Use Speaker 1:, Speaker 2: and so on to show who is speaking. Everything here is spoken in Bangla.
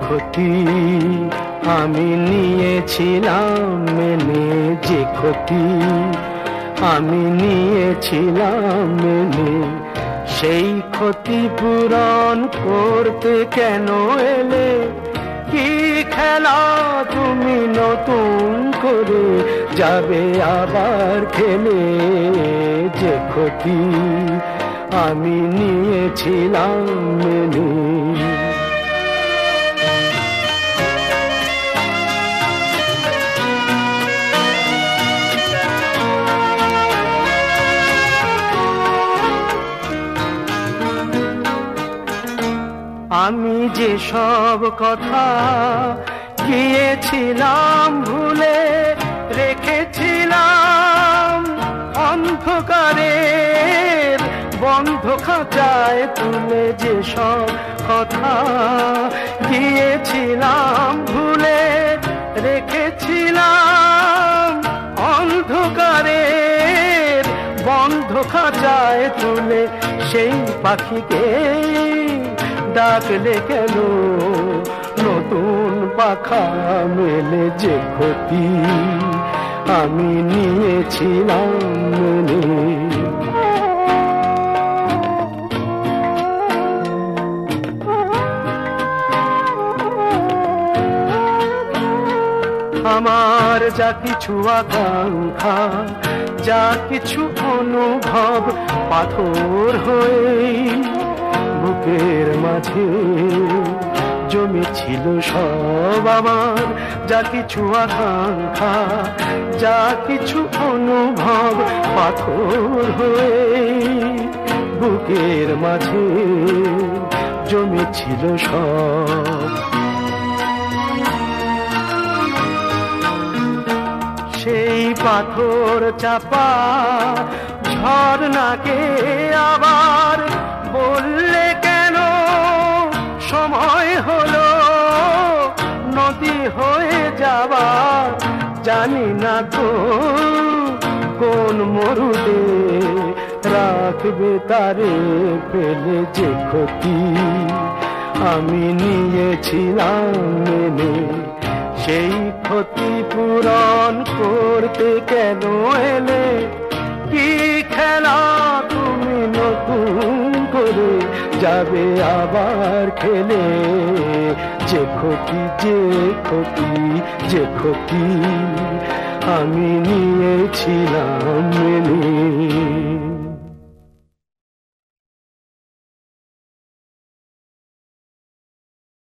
Speaker 1: ক্ষতি আমি নিয়েছিলাম মেনে, যে ক্ষতি আমি নিয়েছিলাম মেনে, সেই ক্ষতি পূরণ করতে কেন এলে? কি খেলা তুমি নতুন করে যাবে আবার খেলে? যে ক্ষতি আমি নিয়েছিলাম মেনে। আমি যে সব কথা গিয়েছিলাম ভুলে, রেখেছিলাম অন্ধকারের বন্ধ খাঁচায় তুলে। যে সব কথা গিয়েছিলাম ভুলে, রেখেছিলাম অন্ধকারের বন্ধ খাঁচায় তুলে। সেই পাখিকে ডাকলে কেন নতুন পাখা মেলে? যে ক্ষতি আমি নিয়েছিলাম মনে। আমার যা কিছু আকাঙ্ক্ষা, যা কিছু অনুভব পাথর হয়ে বুকের মাঝে জমেছিল সব। আমার যা কিছু আকাঙ্ক্ষা, যা কিছু অনুভব পাথর হয়ে বুকের মাঝে জমেছিল সব। সেই পাথর চাপা ঝরনাকে আবার বললে কেন সময় হলো নদী হয়ে যাবার? জানি না তো কোন মরুদে রাখবে তারে ফেলে। যে ক্ষতি আমি নিয়েছিলাম মেনে, সেই ক্ষতি পূরণ করতে কেন এলে? কি খেলা তুমি নতুন করে যাবে আবার খেলে? যে ক্ষতি, যে ক্ষতি, যে ক্ষতি আমি নিয়েছিলাম মেনে।